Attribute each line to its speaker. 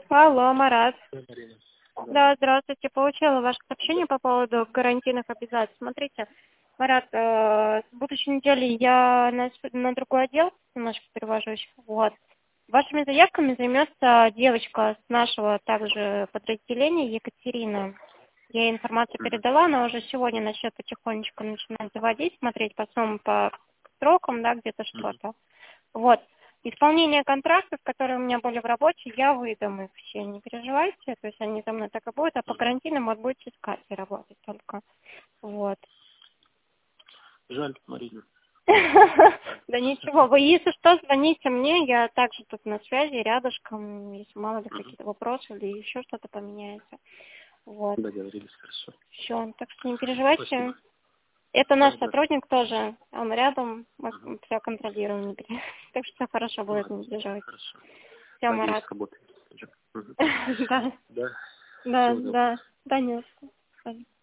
Speaker 1: Алло, Марат.
Speaker 2: Да, Марина. Да.
Speaker 1: Да, здравствуйте. Получила ваше сообщение по поводу гарантийных обязательств. Смотрите, Марат, с будущей недели я на другой отдел немножко перевожусь. Вот. Вашими заявками займется девочка с нашего также подразделения, Екатерина. Я ей информацию передала, она уже сегодня начнет потихонечку начинать заводить, смотреть по суммам, по срокам, да, где-то что-то. Вот. Исполнение контрактов, которые у меня были в работе, я выдам их все, не переживайте, то есть они за мной так и будут, а по карантинам вот будете искать и работать только. Вот.
Speaker 2: Жаль, Марина.
Speaker 1: Да ничего, вы если что, звоните мне, я также тут на связи, рядышком, если мало ли какие-то вопросы или еще что-то поменяется. Вот.
Speaker 2: Договорились, хорошо.
Speaker 1: Все, так что не переживайте.
Speaker 2: Спасибо.
Speaker 1: Это наш
Speaker 2: Да.
Speaker 1: сотрудник тоже, он рядом, мы
Speaker 2: Ага.
Speaker 1: все контролируем, не переживайте. Так что все хорошо будет,
Speaker 2: Ладно,
Speaker 1: не переживайте.
Speaker 2: хорошо.
Speaker 1: Все,
Speaker 2: Надеюсь,
Speaker 1: Марат.
Speaker 2: работает. Мгм.
Speaker 1: Да,
Speaker 2: Да.
Speaker 1: да,
Speaker 2: Всего доброго.
Speaker 1: да, да, нет.